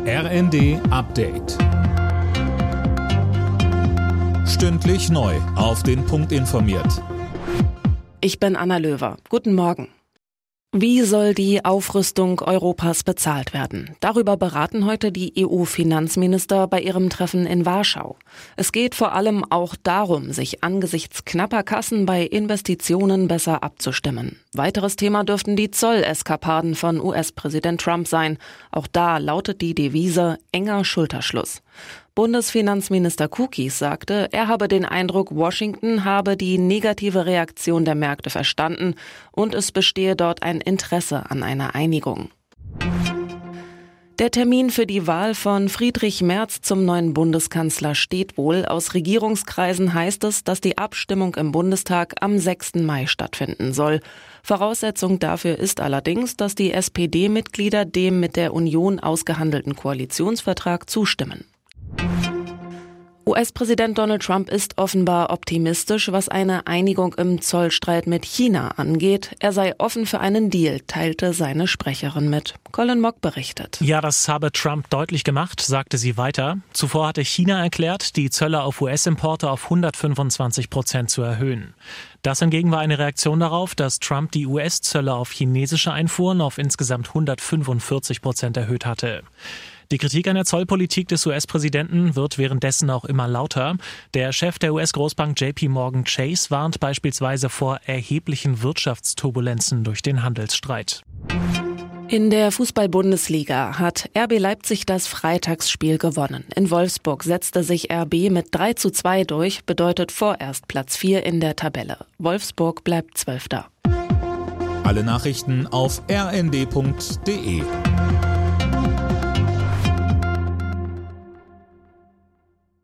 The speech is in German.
RND Update. Stündlich neu auf den Punkt informiert. Ich bin Anna Löwer. Guten Morgen. Wie soll die Aufrüstung Europas bezahlt werden? Darüber beraten heute die EU-Finanzminister bei ihrem Treffen in Warschau. Es geht vor allem auch darum, sich angesichts knapper Kassen bei Investitionen besser abzustimmen. Weiteres Thema dürften die Zolleskapaden von US-Präsident Trump sein. Auch da lautet die Devise enger Schulterschluss. Bundesfinanzminister Kukis sagte, er habe den Eindruck, Washington habe die negative Reaktion der Märkte verstanden und es bestehe dort ein Interesse an einer Einigung. Der Termin für die Wahl von Friedrich Merz zum neuen Bundeskanzler steht wohl. Aus Regierungskreisen heißt es, dass die Abstimmung im Bundestag am 6. Mai stattfinden soll. Voraussetzung dafür ist allerdings, dass die SPD-Mitglieder dem mit der Union ausgehandelten Koalitionsvertrag zustimmen. US-Präsident Donald Trump ist offenbar optimistisch, was eine Einigung im Zollstreit mit China angeht. Er sei offen für einen Deal, teilte seine Sprecherin mit. Colin Mock berichtet. Ja, das habe Trump deutlich gemacht, sagte sie weiter. Zuvor hatte China erklärt, die Zölle auf US-Importe auf 125% zu erhöhen. Das hingegen war eine Reaktion darauf, dass Trump die US-Zölle auf chinesische Einfuhren auf insgesamt 145% erhöht hatte. Die Kritik an der Zollpolitik des US-Präsidenten wird währenddessen auch immer lauter. Der Chef der US-Großbank JP Morgan Chase warnt beispielsweise vor erheblichen Wirtschaftsturbulenzen durch den Handelsstreit. In der Fußball-Bundesliga hat RB Leipzig das Freitagsspiel gewonnen. In Wolfsburg setzte sich RB mit 3:2 durch, bedeutet vorerst Platz 4 in der Tabelle. Wolfsburg bleibt 12. Alle Nachrichten auf rnd.de.